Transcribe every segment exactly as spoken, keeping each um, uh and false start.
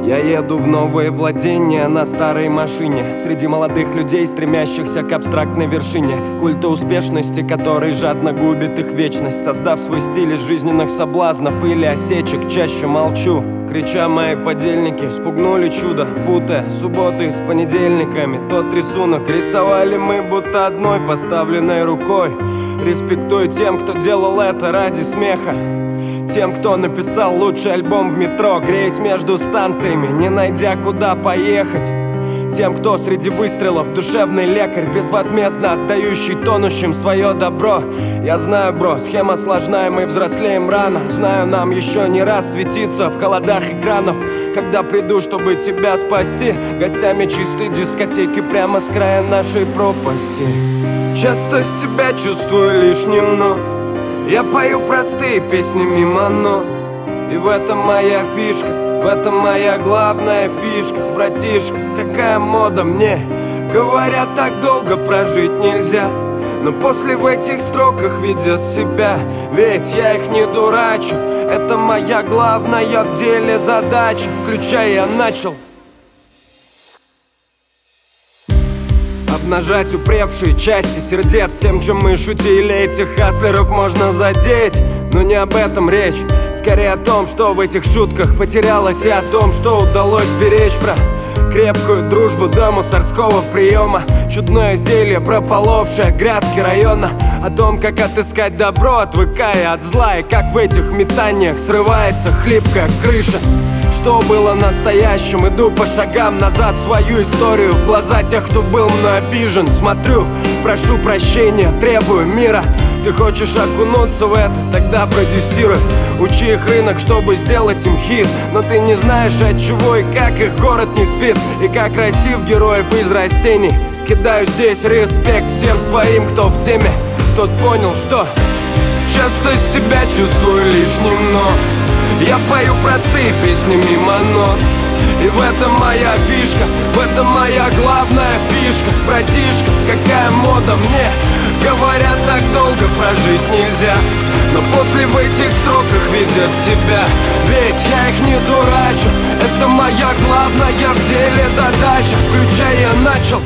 Я еду в новые владения на старой машине, среди молодых людей, стремящихся к абстрактной вершине культа успешности, который жадно губит их вечность. Создав свой стиль из жизненных соблазнов или осечек, чаще молчу, крича: мои подельники спугнули чудо, путая субботы с понедельниками. Тот рисунок рисовали мы будто одной поставленной рукой. Респектую тем, кто делал это ради смеха, тем, кто написал лучший альбом в метро, греясь между станциями, не найдя куда поехать. Тем, кто среди выстрелов душевный лекарь, безвозмездно отдающий тонущим свое добро. Я знаю, бро, схема сложная, мы взрослеем рано. Знаю, нам еще не раз светиться в холодах экранов. Когда приду, чтобы тебя спасти, гостями чистой дискотеки прямо с края нашей пропасти. Часто себя чувствую лишним, но я пою простые песни мимо нот. И в этом моя фишка, в этом моя главная фишка. Братишка, какая мода мне. Говорят, так долго прожить нельзя, но после в этих строках ведет себя. Ведь я их не дурачу, это моя главная в деле задача. Включай, я начал обнажать упревшие части сердец. Тем, чем мы шутили, этих хаслеров можно задеть. Но не об этом речь, скорее о том, что в этих шутках потерялось, и о том, что удалось беречь. Про крепкую дружбу до мусорского приема, чудное зелье, прополовшее грядки района. О том, как отыскать добро, отвыкая от зла, и как в этих метаниях срывается хлипкая крыша. Что было настоящим, иду по шагам назад в свою историю, в глаза тех, кто был мной обижен. Смотрю, прошу прощения, требую мира. Ты хочешь окунуться в это? Тогда продюсируй. Учи их рынок, чтобы сделать им хит. Но ты не знаешь, от чего и как их город не спит, и как расти в героев из растений. Кидаю здесь респект всем своим, кто в теме. Тот понял, что часто себя чувствую лишним, но я пою простые песни мимо нот. И в этом моя фишка, в этом моя главная фишка. Братишка, какая мода мне. Говорят, так долго прожить нельзя, но после в этих строках ведет себя. Ведь я их не дурачу, это моя главная в деле задача. Включай, я начал.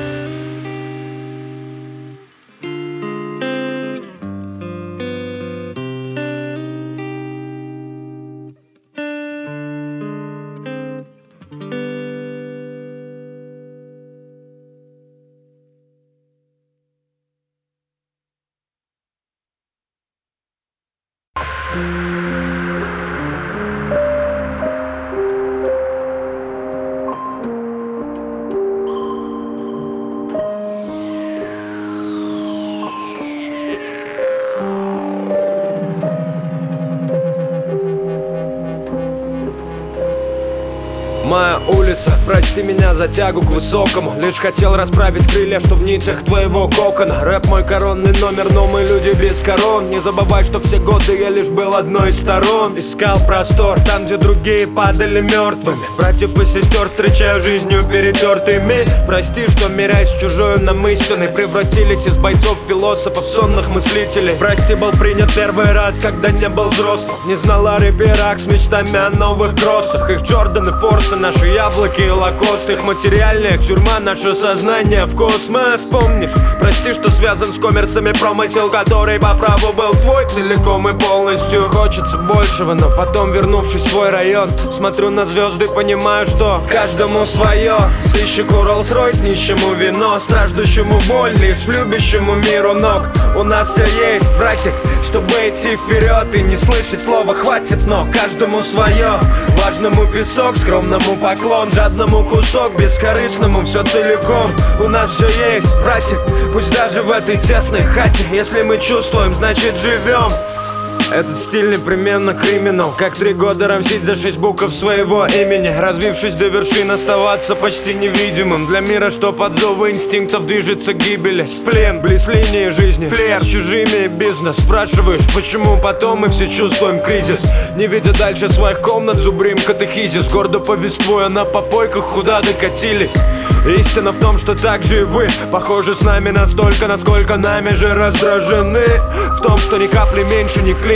Моя улица, прости меня за тягу к высокому. Лишь хотел расправить крылья, что в нитях твоего кокона. Рэп мой коронный номер, но мы люди без корон. Не забывай, что все годы я лишь был одной из сторон. Искал простор там, где другие падали мертвыми. Братьев и сестер встречаю жизнью перетертыми. Прости, что мирясь с чужою нам истиной, превратились из бойцов философов в сонных мыслителей. Прости, был принят первый раз, когда не был взрослым. Не знал о рэперах с мечтами о новых кроссах. Их Джорданы, Форсы, наши яблоки и лакост. Их материальная тюрьма, наше сознание в космос. Помнишь? Прости, что связан с коммерсами, промысел, который по праву был твой целиком и полностью. Хочется большего, но потом, вернувшись в свой район, смотрю на звезды, понимаю, что каждому свое. Сыщику Роллс-Ройс, нищему вино, страждущему боль, лишь любящему миру ног. У нас все есть, братик, чтобы идти вперед и не слышать слова «хватит», но каждому свое. Важному песок, скромному поклон, жадному кусок, бескорыстному все целиком. У нас все есть, братик, пусть даже в этой тесной хате. Если мы чувствуем, значит живем. Этот стиль непременно криминал, как три года рамсить за шесть букв своего имени. Развившись до вершин, оставаться почти невидимым для мира, что под зовы инстинктов движется к гибели. Сплен, близ линии жизни, флер с чужими бизнес. Спрашиваешь, почему потом мы все чувствуем кризис, не видя дальше своих комнат, зубрим катехизис. Гордо повествуя на попойках, куда докатились. Истина в том, что так же и вы похожи с нами настолько, насколько нами же раздражены. В том, что ни капли меньше, ни клинч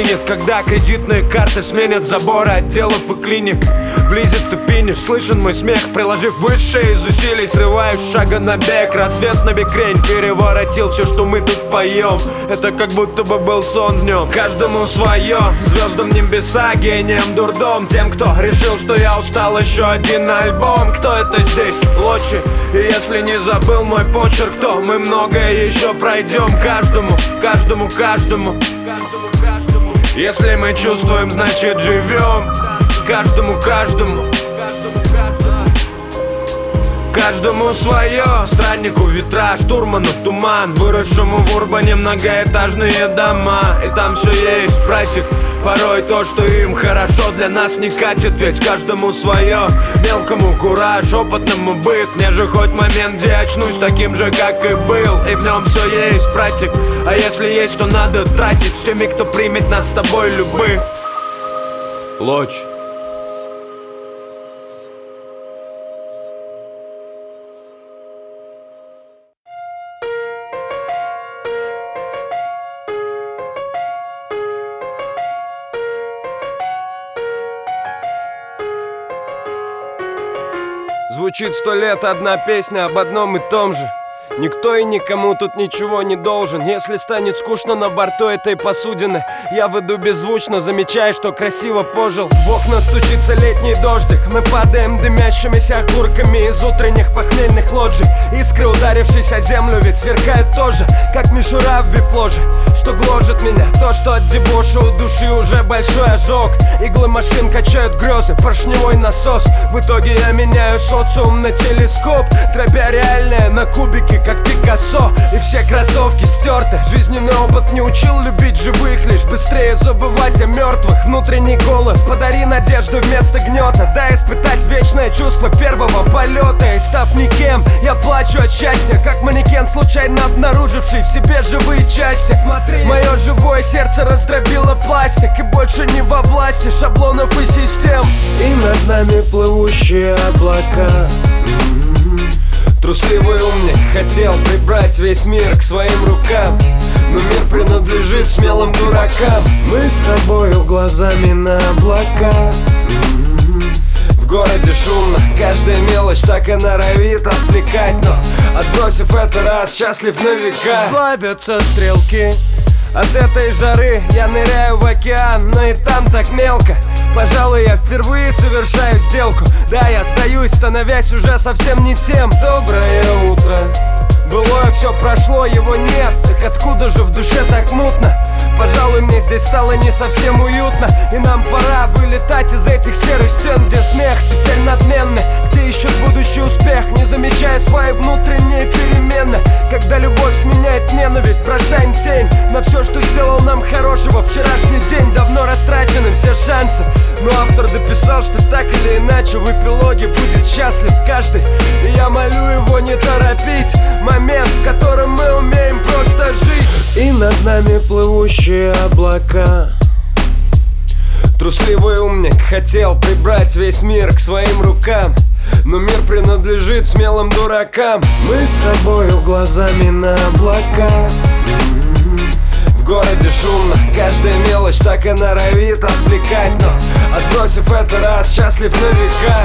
сдвинет, когда кредитные карты сменят заборы отделов и клиник. Близится финиш, слышен мой смех, приложив высшее из усилий, срываюсь с шага на бег. Рассвет на бекрень переворотил все, что мы тут поем. Это как будто бы был сон днем. Каждому свое, звездам небеса, гением дурдом. Тем, кто решил, что я устал, еще один альбом. Кто это здесь? Лочи. И если не забыл мой почерк, то мы многое еще пройдем. Каждому, каждому, каждому, каждому, каждому. Если мы чувствуем, значит живем. Каждому, каждому, каждому, каждому. Каждому свое, страннику ветра, штурману туман, выросшему в урбане многоэтажные дома. И там все есть, братик, порой то, что им хорошо, для нас не катит. Ведь каждому свое, мелкому кураж, опытному быт. Мне же хоть момент, где очнусь таким же, как и был. И в нем все есть, братик, а если есть, то надо тратить с теми, кто примет нас с тобой любых. Лочь. Звучит сто лет одна песня об одном и том же. Никто и никому тут ничего не должен. Если станет скучно на борту этой посудины, я выйду беззвучно, замечая, что красиво пожил. В окна стучится летний дождик. Мы падаем дымящимися окурками из утренних похмельных лоджий. Искры, ударившись о землю, ведь сверкают тоже, как мишура в вип-ложе. Что гложет меня, то, что от дебоша у души уже большой ожог. Иглы машин качают грезы, поршневой насос. В итоге я меняю социум на телескоп, дробя реальное на кубики, как Пикассо. И все кроссовки стерты. Жизненный опыт не учил любить живых, лишь быстрее забывать о мертвых. Внутренний голос: подари надежду вместо гнета. Дай испытать вечное чувство первого полета. И став никем, я плачу от счастья, как манекен, случайно обнаруживший в себе живые части. Смотри, мое живое сердце раздробило пластик, и больше не во власти шаблонов и систем. И над нами плывущие облака. Трусливый умник хотел прибрать весь мир к своим рукам, но мир принадлежит смелым дуракам. Мы с тобою глазами на облака. В городе шумно, каждая мелочь так и норовит отвлекать, но отбросив это раз, счастлив на века. Плавятся стрелки от этой жары, я ныряю в океан, но и там так мелко. Пожалуй, я впервые совершаю сделку. Да, я сдаюсь, становясь уже совсем не тем. Доброе утро. Былое все прошло, его нет. Так откуда же в душе так мутно? Пожалуй, мне здесь стало не совсем уютно, и нам пора вылетать из этих серых стен, где смех теперь надменный, где ищут будущий успех, не замечая свои внутренние перемены. Когда любовь сменяет ненависть, бросаем тень на все, что сделал нам хорошего вчерашний день. Давно растрачены все шансы, но автор дописал, что так или иначе в эпилоге будет счастлив каждый. И я молю его не торопить момент, в котором мы умеем просто жить. И над нами плывущие облака. Трусливый умник хотел прибрать весь мир к своим рукам, но мир принадлежит смелым дуракам. Мы с тобою глазами на облака. В городе шумно, каждая мелочь так и норовит отвлекать, но отбросив это раз, счастлив на века.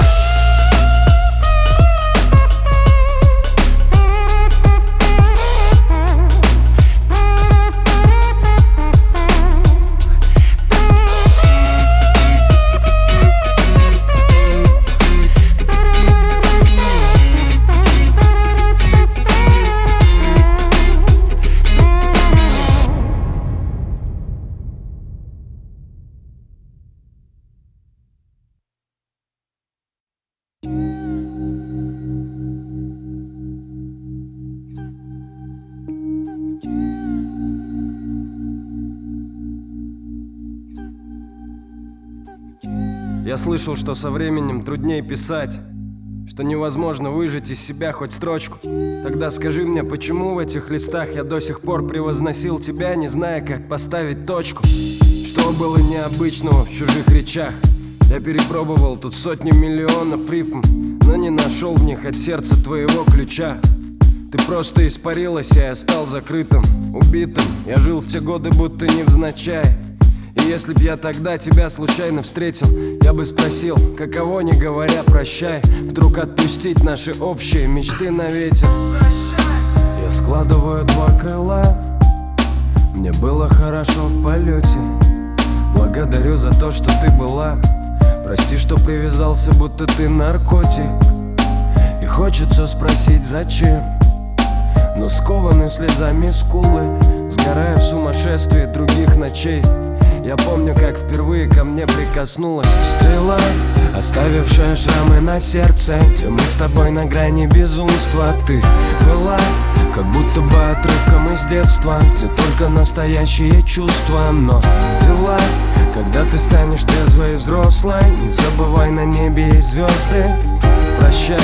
Я слышал, что со временем труднее писать, что невозможно выжать из себя хоть строчку. Тогда скажи мне, почему в этих листах я до сих пор превозносил тебя, не зная, как поставить точку? Что было необычного в чужих речах? Я перепробовал тут сотни миллионов рифм, но не нашел в них от сердца твоего ключа. Ты просто испарилась, а я стал закрытым, убитым. Я жил в те годы будто невзначай, и И если б я тогда тебя случайно встретил, я бы спросил, каково, не говоря прощай, вдруг отпустить наши общие мечты на ветер. Я складываю два крыла, мне было хорошо в полете. Благодарю за то, что ты была. Прости, что привязался, будто ты наркотик. И хочется спросить, зачем, но скованы слезами скулы, сгорая в сумасшествии других ночей. Я помню, как впервые ко мне прикоснулась стрела, оставившая шрамы на сердце, где мы с тобой на грани безумства. Ты была как будто бы отрывком из детства, где только настоящие чувства. Но дела, когда ты станешь трезвой и взрослой, не забывай, на небе есть звезды. Прощай.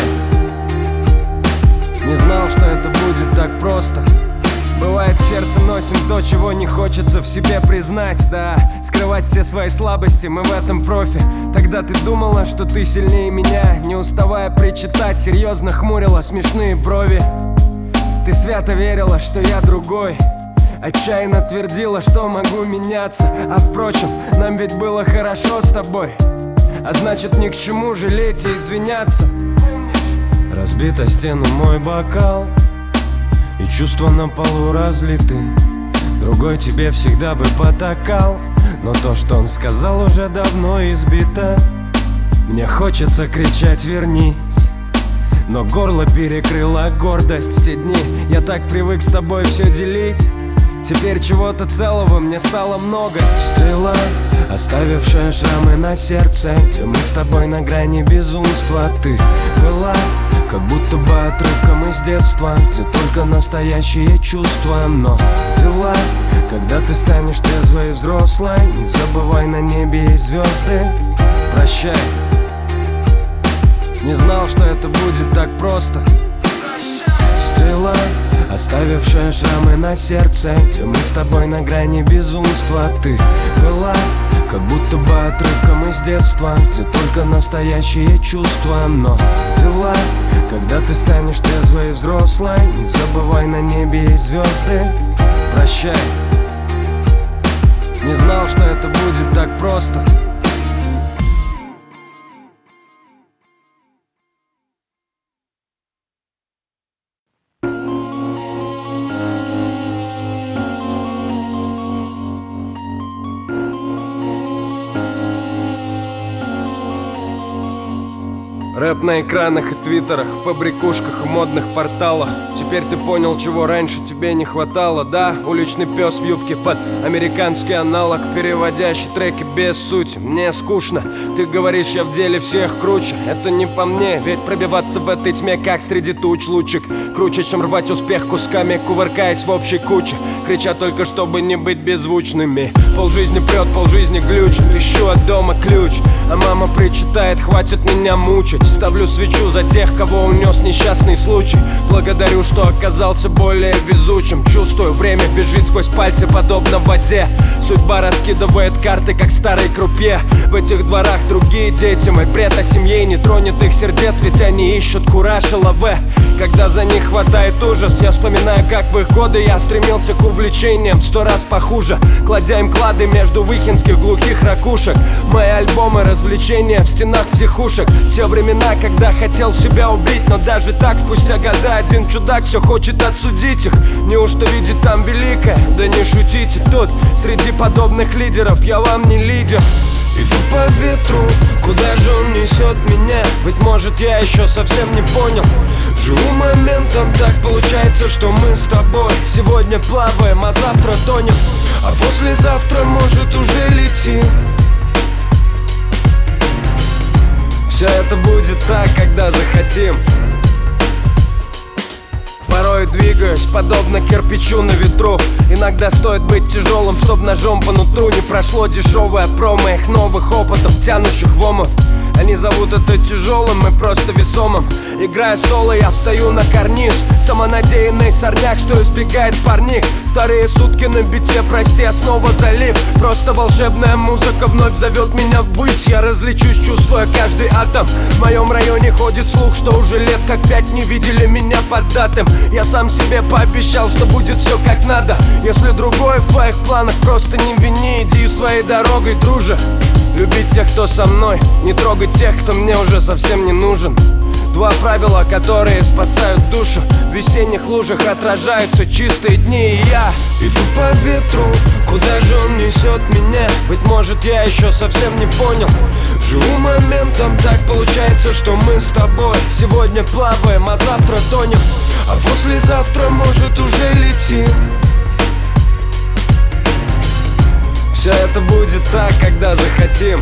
Не знал, что это будет так просто. Бывает, в сердце носим то, чего не хочется в себе признать. Да, скрывать все свои слабости, мы в этом профи. Тогда ты думала, что ты сильнее меня, не уставая причитать, серьезно хмурила смешные брови. Ты свято верила, что я другой, отчаянно твердила, что могу меняться. А впрочем, нам ведь было хорошо с тобой, а значит, ни к чему жалеть и извиняться. Разбит о стену мой бокал, и чувства на полу разлиты. Другой тебе всегда бы потакал, но то, что он сказал, уже давно избито. Мне хочется кричать «вернись», но горло перекрыла гордость. В те дни я так привык с тобой все делить, теперь чего-то целого мне стало много. Стрела, оставившая шрамы на сердце, где мы с тобой на грани безумства. Ты была как будто бы отрывком из детства, где только настоящие чувства. Но дела, когда ты станешь трезвой и взрослой, не забывай, на небе есть звезды. Прощай. Не знал, что это будет так просто. Стрела, оставившая шрамы на сердце, где мы с тобой на грани безумства. Ты была как будто бы отрывком из детства, где только настоящие чувства. Но дела, когда ты станешь трезвой и взрослой, не забывай, на небе есть звезды. Прощай. Не знал, что это будет так просто. Рэп на экранах и твиттерах, в побрякушках и модных порталах. Теперь ты понял, чего раньше тебе не хватало. Да, уличный пес в юбке под американский аналог, переводящий треки без сути. Мне скучно, ты говоришь, я в деле всех круче. Это не по мне, ведь пробиваться в этой тьме, как среди туч лучик, круче, чем рвать успех кусками, кувыркаясь в общей куче, крича только, чтобы не быть беззвучными. Полжизни прет, полжизни глючит, ищу от дома ключ, а мама причитает, хватит меня мучить. Ставлю свечу за тех, кого унес несчастный случай. Благодарю, что оказался более везучим. Чувствую, время бежит сквозь пальцы, подобно воде. Судьба раскидывает карты, как старой крупье. В этих дворах другие дети, мой бред о семье не тронет их сердец, ведь они ищут кураж и лаве. Когда за них хватает ужас, я вспоминаю, как в их годы я стремился к увлечениям сто раз похуже, кладя им клады между выхинских глухих ракушек. Мои альбомы развлечения в стенах психушек. Те времена, когда хотел себя убить, но даже так, спустя года, один чудак все хочет отсудить их. Неужто видит там великое? Да не шутите тут, среди подобных лидеров я вам не лидер. Иду по ветру, куда же он несет меня? Быть может, я еще совсем не понял. Живу моментом, так получается, что мы с тобой сегодня плаваем, а завтра тонем, а послезавтра, может, уже летим. Все это будет так, когда захотим. Порой двигаюсь, подобно кирпичу на ветру. Иногда стоит быть тяжелым, чтоб ножом по нутру не прошло дешевое промо их новых опытов, тянущих в омут. Они зовут это тяжелым и просто весомым. Играя соло, я встаю на карниз. Самонадеянный сорняк, что избегает парник. Вторые сутки на бите, прости, я снова залип. Просто волшебная музыка вновь зовет меня ввысь. Я различусь, чувствуя каждый атом. В моем районе ходит слух, что уже лет как пять не видели меня поддатым. Я сам себе пообещал, что будет все как надо. Если другое в твоих планах, просто не вини. Иди своей дорогой, друже. Любить тех, кто со мной, не трогать тех, кто мне уже совсем не нужен. Два правила, которые спасают душу. В весенних лужах отражаются чистые дни. И я иду по ветру, куда же он несет меня? Быть может, я еще совсем не понял. Живу моментом, так получается, что мы с тобой сегодня плаваем, а завтра тонем. А послезавтра, может, уже летим. Все это будет так, когда захотим.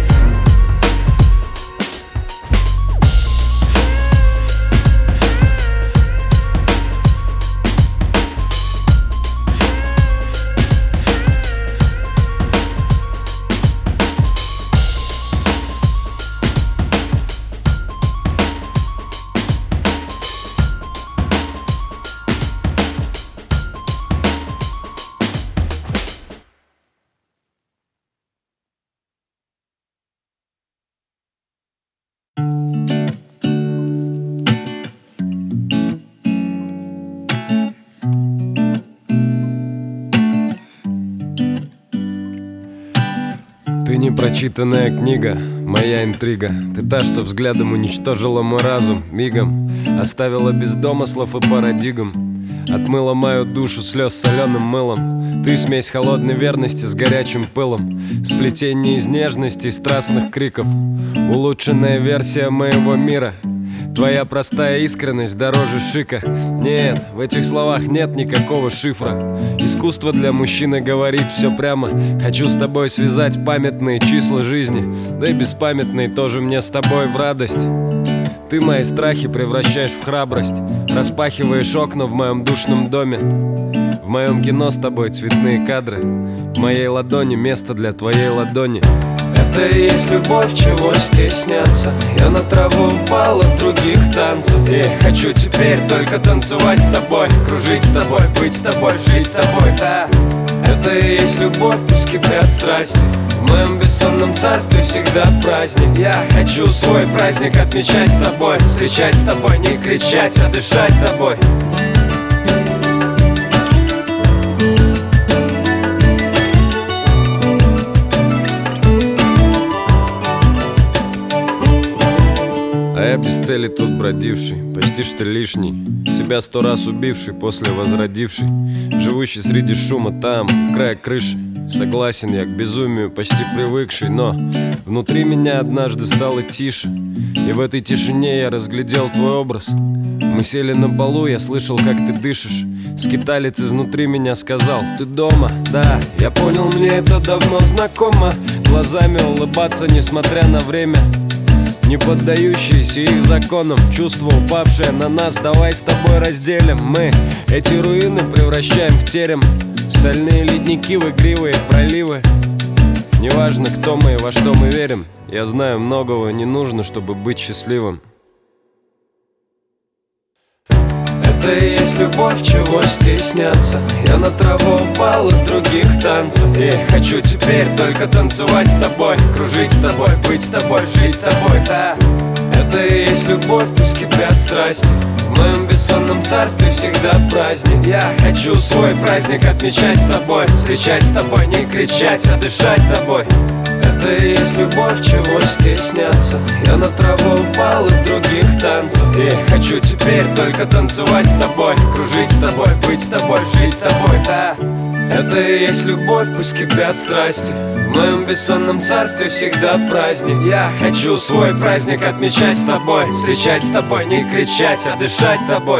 Ты непрочитанная книга, моя интрига. Ты та, что взглядом уничтожила мой разум мигом, оставила без домыслов и парадигм, отмыла мою душу слез соленым мылом. Ты смесь холодной верности с горячим пылом, сплетение из нежности и страстных криков, улучшенная версия моего мира. Твоя простая искренность дороже шика. Нет, в этих словах нет никакого шифра. Искусство для мужчины говорить все прямо. Хочу с тобой связать памятные числа жизни, да и беспамятные тоже мне с тобой в радость. Ты мои страхи превращаешь в храбрость, распахиваешь окна в моем душном доме. В моем кино с тобой цветные кадры, в моей ладони место для твоей ладони. Это и есть любовь, чего стесняться. Я на траву упал от других танцев. И хочу теперь только танцевать с тобой, кружить с тобой, быть с тобой, жить с тобой, да. Это и есть любовь, пусть кипят страсти. В моем бессонном царстве всегда праздник. Я хочу свой праздник отмечать с тобой, встречать с тобой, не кричать, а дышать тобой. А я без цели тут бродивший, почти что лишний, себя сто раз убивший, после возродивший, живущий среди шума там, у края крыши. Согласен я к безумию, почти привыкший, но внутри меня однажды стало тише, и в этой тишине я разглядел твой образ. Мы сели на полу, я слышал, как ты дышишь. Скиталец изнутри меня сказал: ты дома, да, я понял, мне это давно знакомо. Глазами улыбаться, несмотря на время, не поддающиеся их законам. Чувство, упавшее на нас, давай с тобой разделим. Мы эти руины превращаем в терем, стальные ледники в игривые проливы. Неважно, кто мы и во что мы верим, я знаю, многого не нужно, чтобы быть счастливым. Это и есть любовь, чего стесняться. Я на траву упал от других танцев. И хочу теперь только танцевать с тобой, кружить с тобой, быть с тобой, жить с тобой, да. Это и есть любовь, пусть кипят страсти. В моем бессонном царстве всегда праздник. Я хочу свой праздник отмечать с тобой, встречать с тобой, не кричать, а дышать тобой. Это и есть любовь, чего стесняться. Я на траву упал от других танцев. И хочу теперь только танцевать с тобой, кружить с тобой, быть с тобой, жить с тобой, да. Это и есть любовь, пусть кипят страсти. В моем бессонном царстве всегда праздник. Я хочу свой праздник отмечать с тобой, встречать с тобой, не кричать, а дышать тобой.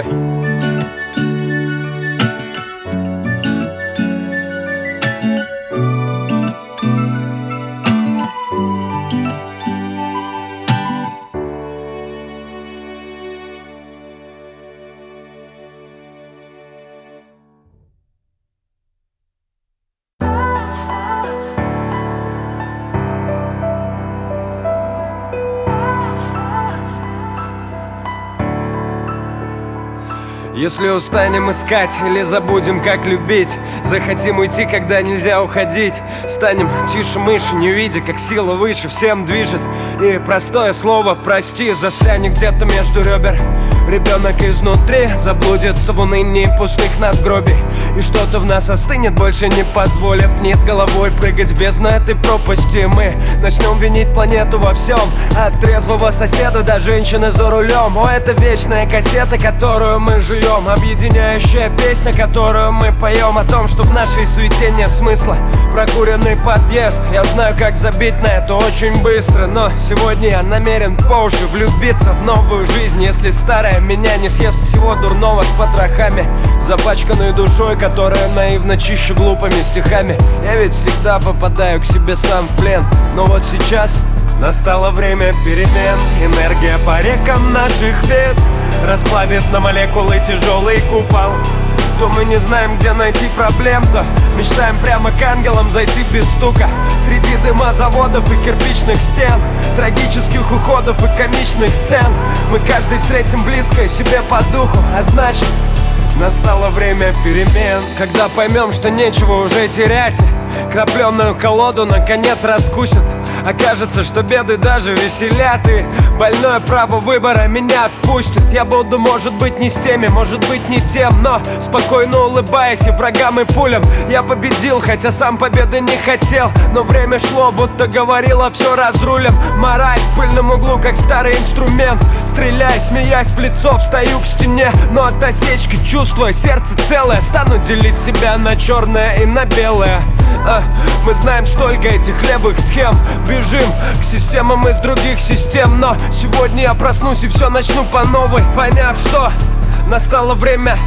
Если устанем искать или забудем, как любить, захотим уйти, когда нельзя уходить, станем тише мыши, не видя, как сила выше всем движет. И простое слово «прости» застрянет где-то между ребер. Ребенок изнутри заблудится в унынии пустых надгробий, и что-то в нас остынет, больше не позволив вниз головой прыгать в бездну этой пропасти. Мы начнем винить планету во всем, от трезвого соседа до женщины за рулем. О, это вечная кассета, которую мы жуем, объединяющая песня, которую мы поем, о том, что в нашей суете нет смысла. Прокуренный подъезд, я знаю, как забить на это очень быстро, но сегодня я намерен по уши влюбиться в новую жизнь. Если старая меня не съест всего дурного с потрохами, запачканной душой, которая наивно чище глупыми стихами. Я ведь всегда попадаю к себе сам в плен, но вот сейчас настало время перемен. Энергия по рекам наших бед расплавит на молекулы тяжелый купол. То мы не знаем, где найти проблем, то мечтаем прямо к ангелам зайти без стука. Среди дыма заводов и кирпичных стен, трагических уходов и комичных сцен, мы каждый встретим близкое себе по духу, а значит, настало время перемен. Когда поймем, что нечего уже терять, крапленную колоду наконец раскусит. Окажется, что беды даже веселят, и больное право выбора меня отпустит. Я буду, может быть, не с теми, может быть, не тем, но спокойно улыбаясь и врагам и пулям я победил, хотя сам победы не хотел. Но время шло, будто говорило, все разрулим. Мораль в пыльном углу, как старый инструмент. Стреляй, смеясь в лицо, встаю к стене, но от осечки чувствуя сердце целое, стану делить себя на черное и на белое. а, Мы знаем столько этих левых схем, бежим к системам из других систем, но сегодня я проснусь и все начну по новой, поняв, что настало время.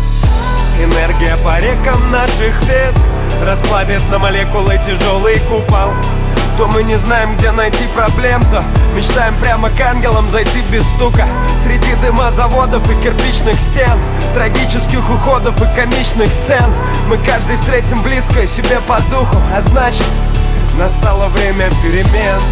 Энергия по рекам наших бед расплавит на молекулы тяжелый купол. То мы не знаем, где найти проблем, то мечтаем прямо к ангелам зайти без стука. Среди дыма заводов и кирпичных стен, трагических уходов и комичных сцен, мы каждый встретим близкое себе по духу, а значит, настало время перемен.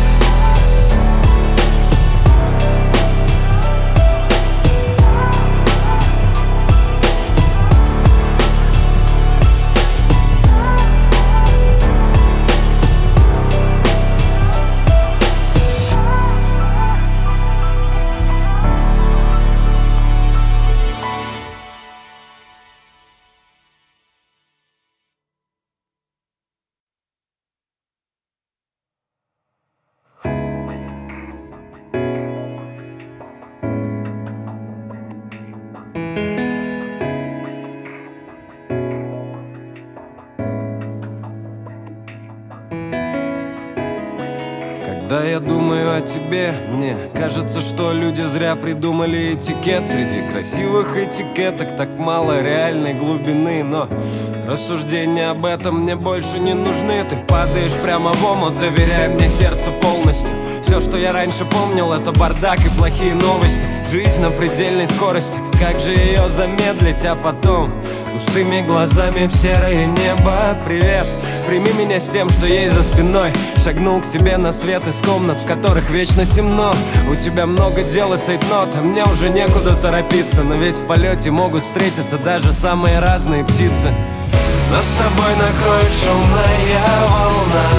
Когда я думаю о тебе, мне кажется, что люди зря придумали этикет. Среди красивых этикеток так мало реальной глубины, но рассуждения об этом мне больше не нужны. Ты падаешь прямо в омут, доверяя мне сердце полностью. Все, что я раньше помнил, это бардак и плохие новости. Жизнь на предельной скорости, как же ее замедлить, а потом пустыми глазами в серое небо. Привет, прими меня с тем, что есть за спиной. Шагнул к тебе на свет из комнат, в которых вечно темно. У тебя много дел и цейтнот, а мне уже некуда торопиться. Но ведь в полете могут встретиться даже самые разные птицы. Нас с тобой накроет шумная волна,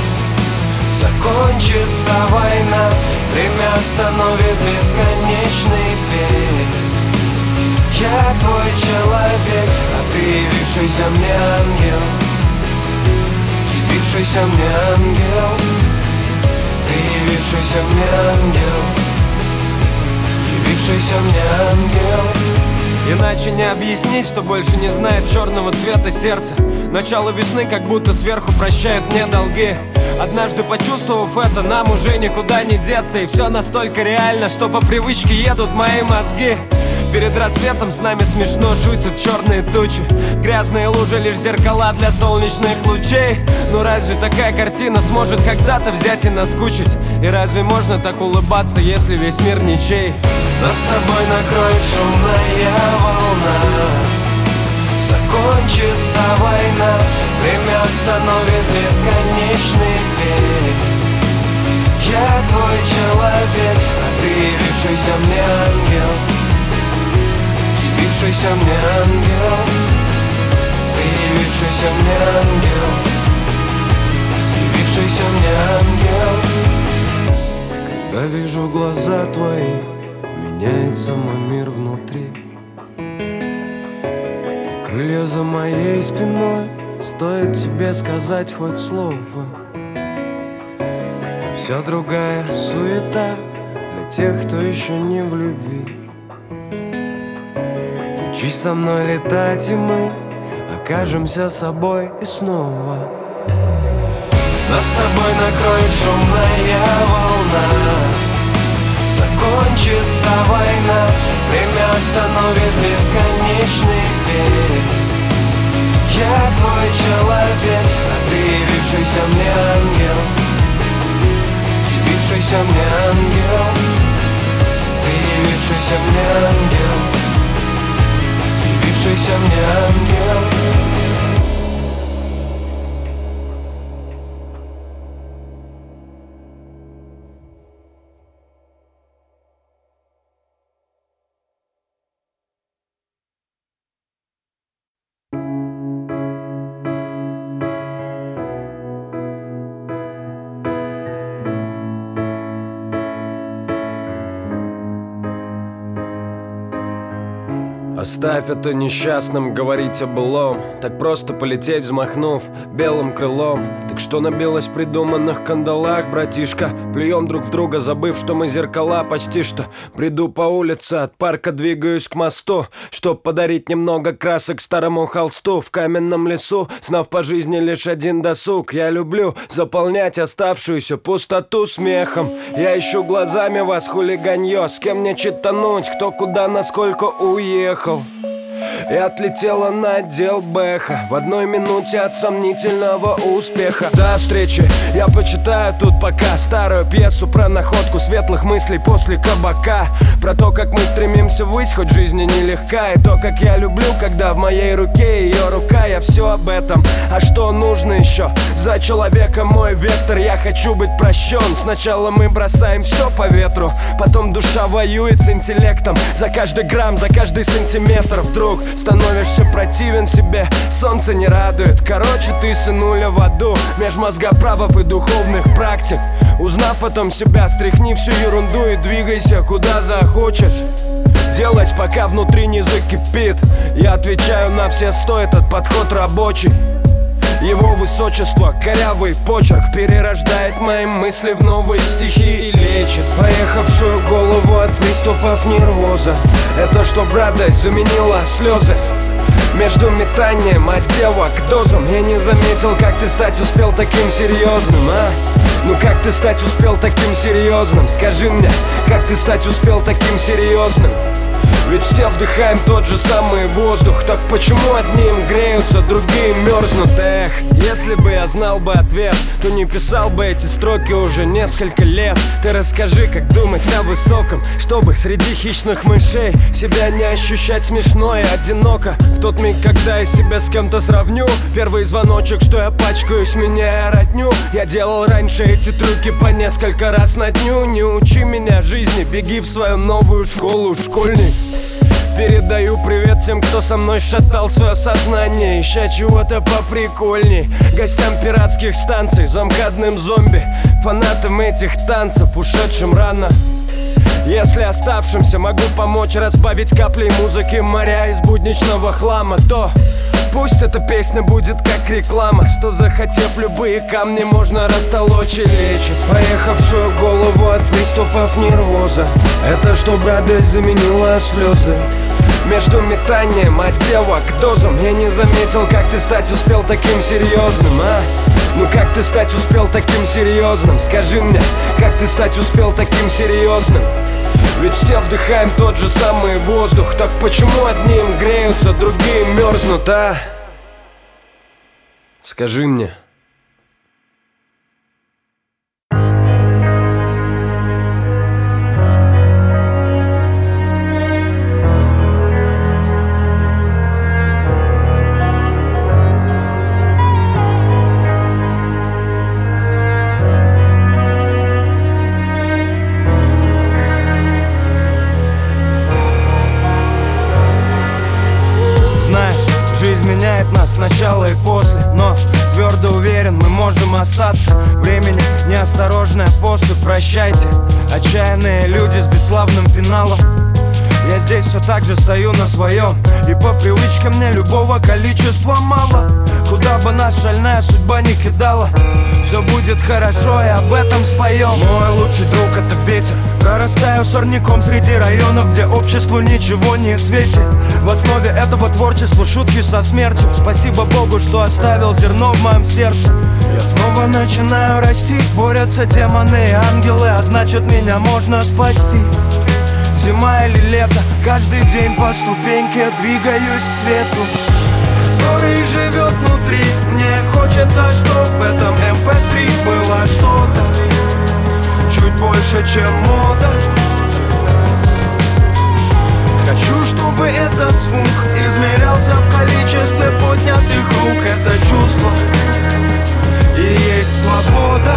закончится война, время остановит бесконечный бег. Я твой человек, а ты явившийся мне ангел. Явившийся мне ангел. Ты явившийся мне ангел. Явившийся мне ангел. Иначе не объяснить, что больше не знает черного цвета сердца. Начало весны как будто сверху прощают мне долги. Однажды почувствовав это, нам уже никуда не деться. И все настолько реально, что по привычке едут мои мозги. Перед рассветом с нами смешно шутят черные тучи. Грязные лужи лишь зеркала для солнечных лучей. Ну разве такая картина сможет когда-то взять и наскучить? И разве можно так улыбаться, если весь мир ничей? Нас с тобой накроет шумная волна, закончится война, время остановит бесконечный бег. Я твой человек, а ты явившийся мне ангел. Явившийся явившийся мне ангел, ты явившийся мне ангел, явившийся мне ангел. Когда вижу глаза твои, меняется мой мир внутри. И крылья за моей спиной, стоит тебе сказать хоть слово. И вся другая суета для тех, кто еще не в любви. Учись со мной летать, и мы окажемся собой и снова. Нас с тобой накроет шумная волна, закончится война, время остановит бесконечный бег. Я твой человек, а ты явившийся мне ангел, явившийся мне ангел, ты явившийся мне ангел, явившийся мне ангел. Оставь это несчастным говорить о былом, так просто полететь, взмахнув белым крылом. Так что набилось в придуманных кандалах, братишка? Плюем друг в друга, забыв, что мы зеркала. Почти что бреду по улице, от парка двигаюсь к мосту, чтоб подарить немного красок старому холсту. В каменном лесу, знав по жизни лишь один досуг, я люблю заполнять оставшуюся пустоту смехом. Я ищу глазами вас, хулиганье, с кем мне читануть, кто куда, насколько уехал. И отлетела на отдел Бэха в одной минуте от сомнительного успеха. До встречи, я почитаю тут пока старую пьесу про находку светлых мыслей после кабака. Про то, как мы стремимся ввысь, хоть жизнь нелегка. И то, как я люблю, когда в моей руке ее рука. Я все об этом, а что нужно еще? За человека мой вектор, я хочу быть прощен. Сначала мы бросаем все по ветру, потом душа воюет с интеллектом. За каждый грамм, за каждый сантиметр вдруг становишься противен себе, солнце не радует. Короче, ты сынуля в аду, меж мозгоправов и духовных практик. Узнав о том себя, стряхни всю ерунду и двигайся куда захочешь. Делать, пока внутри не закипит. Я отвечаю на все сто, этот подход рабочий. Его высочество, корявый почерк, перерождает мои мысли в новые стихи и лечит поехавшую голову от приступов нервоза. Это чтоб радость заменила слезы. Между метанием от дела к дозам я не заметил, как ты стать успел таким серьезным, а? Ну как ты стать успел таким серьезным? Скажи мне, как ты стать успел таким серьезным? Ведь все вдыхаем тот же самый воздух. Так почему одни им греются, другие мерзнут? Эх, если бы я знал бы ответ, то не писал бы эти строки уже несколько лет. Ты расскажи, как думать о высоком, чтобы среди хищных мышей себя не ощущать смешно и одиноко. В тот миг, когда я себя с кем-то сравню, первый звоночек, что я пачкаюсь, меняя родню. Я делал раньше эти трюки по несколько раз на дню. Не учи меня жизни, беги в свою новую школу, школьник. Передаю привет тем, кто со мной шатал свое сознание, ища чего-то поприкольней. Гостям пиратских станций, замкадным зомби, фанатам этих танцев, ушедшим рано. Если оставшимся могу помочь разбавить каплей музыки моря из будничного хлама, то пусть эта песня будет как реклама, что, захотев, любые камни можно растолочь и лечит поехавшую голову от приступов нервоза. Это чтоб радость заменила слезы. Между метанием от дела к дозам я не заметил, как ты стать успел таким серьезным, а? Ну как ты стать успел таким серьезным? Скажи мне, как ты стать успел таким серьезным? Ведь все вдыхаем тот же самый воздух. Так почему одни им греются, другие мерзнут, а? Скажи мне. разгоняет нас сначала и после. Но твердо уверен, мы можем остаться. Времени неосторожная поступь, прощайте. Отчаянные люди с бесславным финалом. Я здесь все так же стою на своем, и по привычке мне любого количества мало. Куда бы нас шальная судьба не кидала, все будет хорошо, и об этом споем. Мой лучший друг — это ветер. Прорастаю сорняком среди районов, где обществу ничего не светит. В основе этого творчества шутки со смертью. Спасибо Богу, что оставил зерно в моем сердце. Я снова начинаю расти. Борются демоны и ангелы, а значит меня можно спасти. Зима или лето, каждый день по ступеньке двигаюсь к свету, который живет внутри. Мне хочется, чтоб в этом эм пэ три было что-то чуть больше, чем мода. Хочу, чтобы этот звук измерялся в количестве поднятых рук. Это чувство и есть свобода.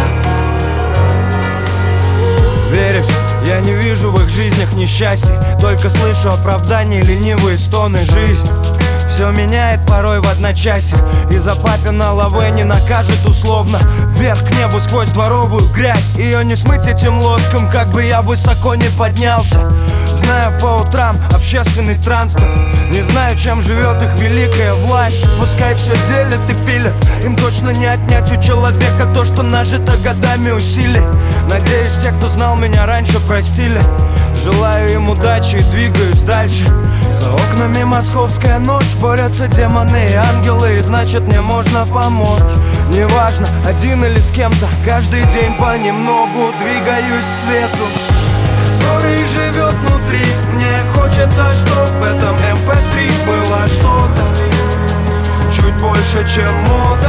Веришь? Я не вижу в их жизнях несчастья, только слышу оправдания, ленивые стоны. Жизнь все меняет порой в одночасье, и за папина лавэ не накажет условно. Вверх к небу сквозь дворовую грязь, ее не смыть этим лоском, как бы я высоко не поднялся. Знаю по утрам общественный транспорт, не знаю, чем живет их великая власть. Пускай все делят и пилят, им точно не отнять у человека то, что нажито годами усилий. Надеюсь, те, кто знал меня раньше, простили. Желаю им удачи и двигаюсь дальше. За окнами московская ночь, борются демоны и ангелы, и значит мне можно помочь. Неважно, один или с кем-то, каждый день понемногу двигаюсь к свету, который живет внутри. Мне хочется, чтоб в этом эм пэ три было что-то чуть больше, чем мода.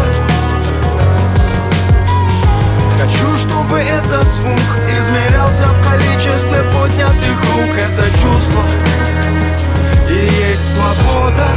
Хочу, чтобы этот звук измерялся в количестве поднятых рук. Это чувство и есть свобода.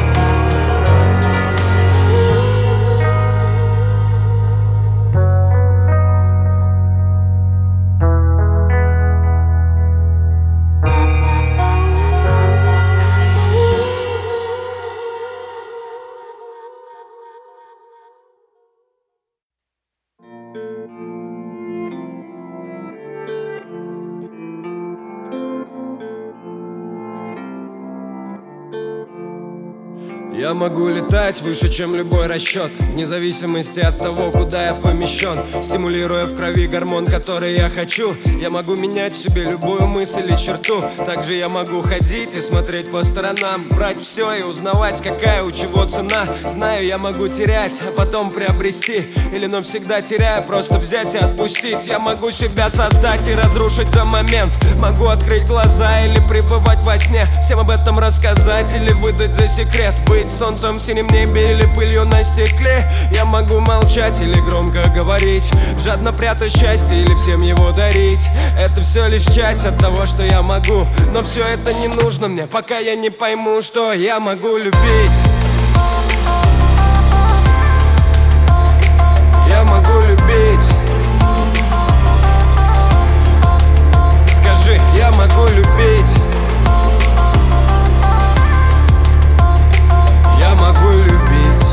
Я могу летать выше, чем любой расчет, вне зависимости от того, куда я помещен. Стимулируя в крови гормон, который я хочу. Я могу менять в себе любую мысль и черту. Также я могу ходить и смотреть по сторонам, брать все и узнавать, какая у чего цена. Знаю, я могу терять, а потом приобрести, или навсегда теряя, просто взять и отпустить. Я могу себя создать и разрушить за момент. Могу открыть глаза или пребывать во сне, всем об этом рассказать или выдать за секрет. Быть солнцем в синем небе или пылью на стекле. Я могу молчать или громко говорить, жадно прятать счастье или всем его дарить. Это все лишь часть от того, что я могу, но все это не нужно мне, пока я не пойму, что я могу любить. Я могу любить. Скажи, я могу любить. Я могу любить.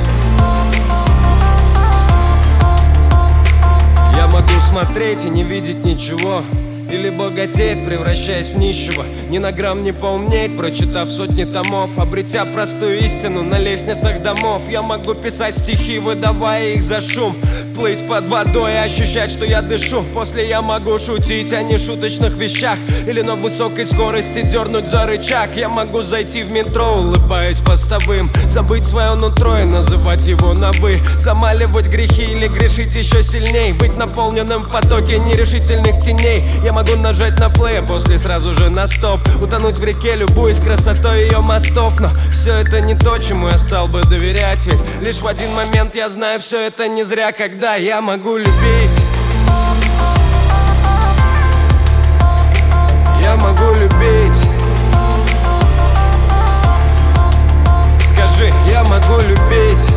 Я могу смотреть и не видеть ничего, или богатеет, превращаясь в нищего. Ни на грамм не поумнеть, прочитав сотни томов, обретя простую истину на лестницах домов. Я могу писать стихи, выдавая их за шум, плыть под водой и ощущать, что я дышу. После я могу шутить о нешуточных вещах, или на высокой скорости дернуть за рычаг. Я могу зайти в метро, улыбаясь постовым, забыть свое нутро и называть его на «вы», замаливать грехи или грешить еще сильней, быть наполненным в потоке нерешительных теней. Я могу нажать на плей, а после сразу же на стоп, утонуть в реке, любуясь красотой ее мостов. Но все это не то, чему я стал бы доверять, ведь лишь в один момент я знаю, все это не зря, когда я могу любить. Я могу любить. Скажи, я могу любить.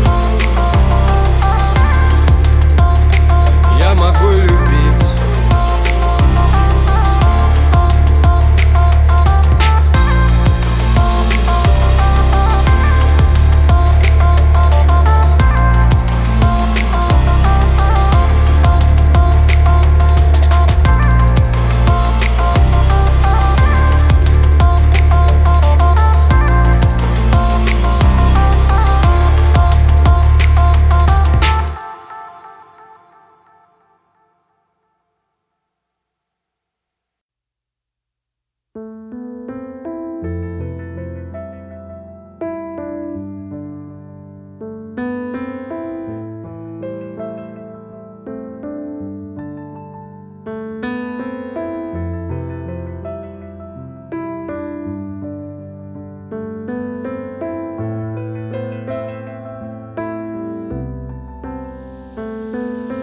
Я могу любить.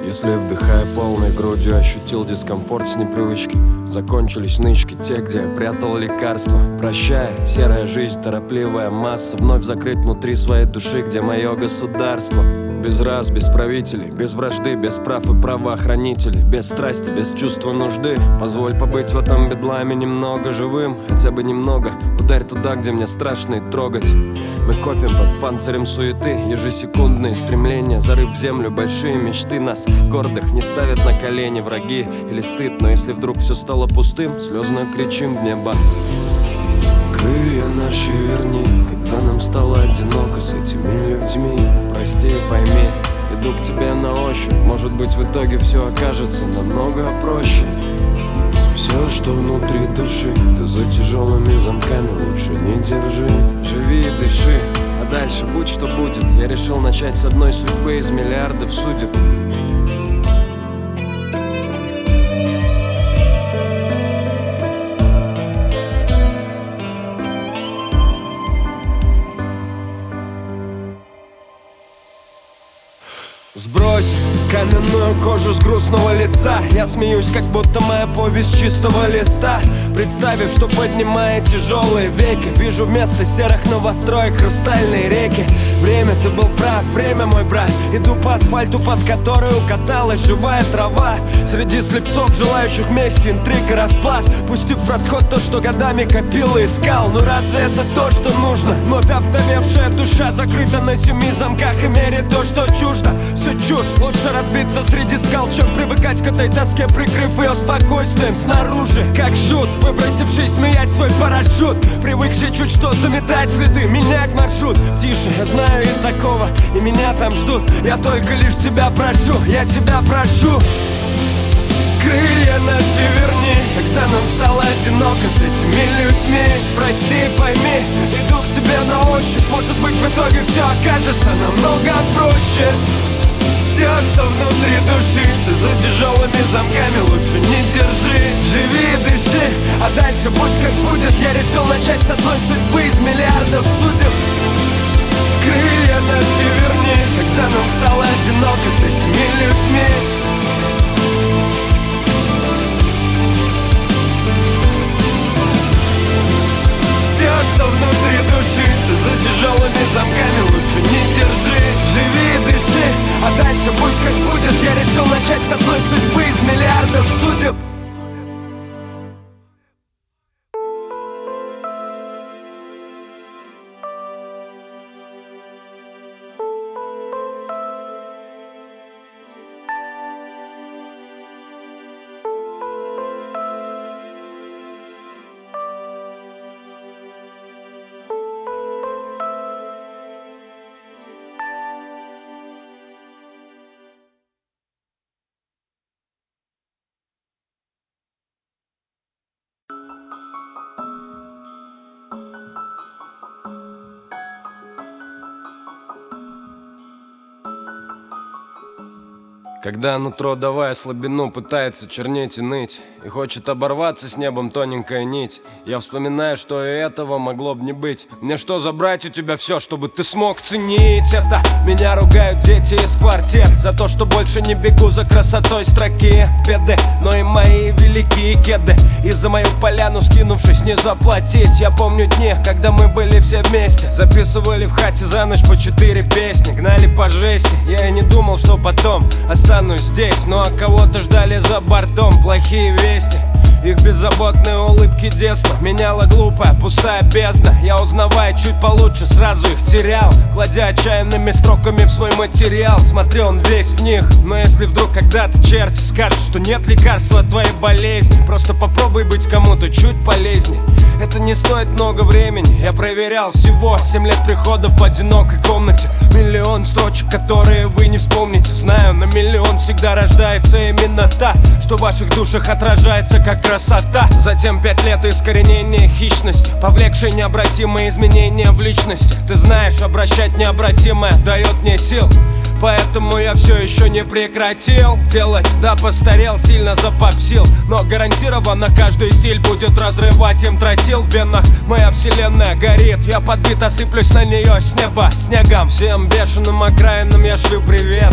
Если, вдыхая полной грудью, ощутил дискомфорт с непривычки, закончились нычки, те, где я прятал лекарства. Прощай, серая жизнь, торопливая масса, вновь закрыть внутри своей души, где мое государство. Без раз, без правителей, без вражды, без прав и правоохранителей, без страсти, без чувства нужды. Позволь побыть в этом бедламе немного живым, хотя бы немного. Ударь туда, где мне страшно и трогать. Мы копим под панцирем суеты ежесекундные стремления, зарыв в землю большие мечты. Нас, гордых, не ставят на колени враги или стыд. Но если вдруг все стало пустым, слезно кричим в небо: крылья наши верни, когда нам стало одиноко с этими людьми. Прости и пойми, иду к тебе на ощупь. Может быть, в итоге все окажется намного проще. Все, что внутри души, ты за тяжелыми замками лучше не держи. Живи и дыши, а дальше будь что будет. Я решил начать с одной судьбы из миллиардов судеб. Сбрось каменную кожу с грустного лица. Я смеюсь, как будто моя повесть с чистого листа. Представив, что поднимая тяжелые веки, вижу вместо серых новостроек хрустальные реки. Время, ты был прав, время, мой брат. Иду по асфальту, под который укаталась живая трава. Среди слепцов, желающих мести, интриг и расплат, пустив в расход то, что годами копил и искал. Ну разве это то, что нужно? Вновь овдовевшая душа закрыта на семи замках и мерит то, что чуждо. Все чушь, лучше разбиться среди скал, чем привыкать к этой тоске, прикрыв ее спокойствием снаружи. Как шут, выбросивший, смеясь, свой парашют, привыкший чуть что заметать следы, менять маршрут. Тише, я знаю и такого, и меня там ждут. Я только лишь тебя прошу, я тебя прошу. Крылья наши верни, когда нам стало одиноко с этими людьми. Прости и пойми, иду к тебе на ощупь. Может быть, в итоге все окажется намного проще. Все, что внутри души, ты за тяжелыми замками лучше не держи. Живи и дыши, а дальше будь как будет. Я решил начать с одной судьбы из миллиардов судеб. Крылья наши верни, когда нам стало одиноко с этими людьми. Все, что внутри души, ты за тяжелыми замками лучше не держи. Живи и дыши, а дальше будь как будет. Я решил начать с одной судьбы из миллиардов судеб. Когда нутро, давая слабину, пытается чернеть и ныть, и хочет оборваться с небом тоненькая нить, я вспоминаю, что и этого могло бы не быть. Мне что, забрать у тебя все, чтобы ты смог ценить это? Меня ругают дети из квартир за то, что больше не бегу за красотой строки в беды, но и мои великие кеды и за мою поляну, скинувшись, не заплатить. Я помню дни, когда мы были все вместе, записывали в хате за ночь по четыре песни, гнали по жести. Я и не думал, что потом останусь здесь, ну а кого-то ждали за бортом плохие вести. Их беззаботные улыбки детства меняла глупая пустая бездна. Я, узнавая чуть получше, сразу их терял, кладя отчаянными строками в свой материал. Смотрел он весь в них. Но если вдруг когда-то черти скажут, что нет лекарства от твоей болезни, просто попробуй быть кому-то чуть полезней. Это не стоит много времени. Я проверял всего семь лет прихода в одинокой комнате. Миллион строчек, которые вы не вспомните. Знаю, на миллион всегда рождается именно та, что в ваших душах отражается как красота. Затем пять лет искоренения хищности, повлекшей необратимые изменения в личности. Ты знаешь, обращать необратимое дает мне сил, поэтому я все еще не прекратил делать. Да, постарел, сильно запопсил, но гарантированно каждый стиль будет разрывать им тротил в венах. Моя вселенная горит, я подбит, осыплюсь на нее с неба снегом. Всем бешеным окраинам я шлю привет.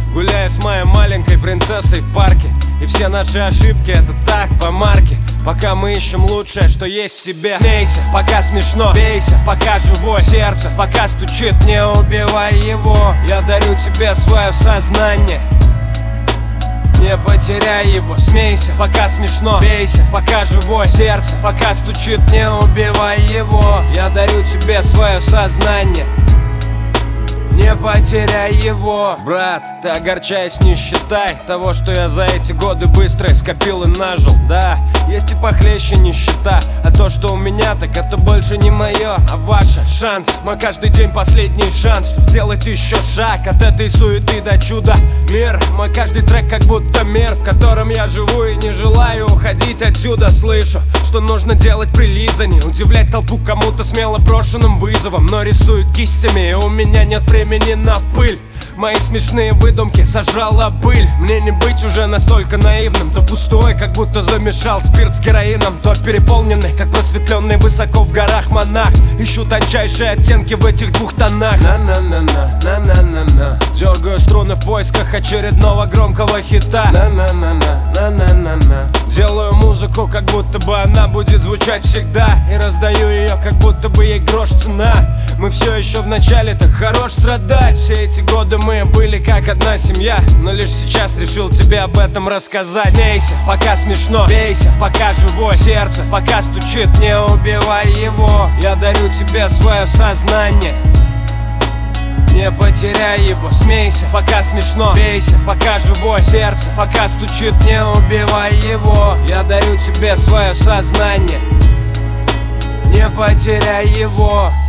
гуляя с моей маленькой принцессой в парке. И все наши ошибки это так, по марке. Пока мы ищем лучшее, что есть в себе. Смейся, пока смешно, бейся, пока живой. Сердце, пока стучит, не убивай его. Я дарю тебе свое сознание, не потеряй его. Смейся, пока смешно, бейся, пока живой. Сердце, пока стучит, не убивай его. Я дарю тебе свое сознание, не потеряй его. Брат, ты огорчаясь не считай того, что я за эти годы быстро скопил и нажил. Да, есть и похлеще нищета, а то, что у меня, так это больше не мое, а ваше. Шанс, мой каждый день последний шанс, чтоб сделать еще шаг от этой суеты до чуда. Мир, мой каждый трек как будто мир, в котором я живу и не желаю уходить отсюда. Слышу, что нужно делать прилизаннее, удивлять толпу кому-то смело брошенным вызовом. Но рисую кистями, и у меня нет времени на пыль. Мои смешные выдумки сожрала пыль. Мне не быть уже настолько наивным, то пустой, как будто замешал спирт с героином, то переполненный, как просветленный высоко в горах монах. Ищу тончайшие оттенки в этих двух тонах. На-на-на-на, на-на-на-на. Дергаю струны в поисках очередного громкого хита. На-на-на-на, на-на-на-на. Делаю музыку, как будто бы она будет звучать всегда, и раздаю ее, как будто бы ей грош цена. Мы все еще в начале, так хорош страдать. Все эти годы мы были как одна семья, но лишь сейчас решил тебе об этом рассказать. Смейся, пока смешно, бейся, пока живой. Сердце, пока стучит, не убивай его. Я дарю тебе свое сознание, не потеряй его. Смейся, пока смешно, бейся, пока живой. Сердце, пока стучит, не убивай его. Я дарю тебе свое сознание, не потеряй его.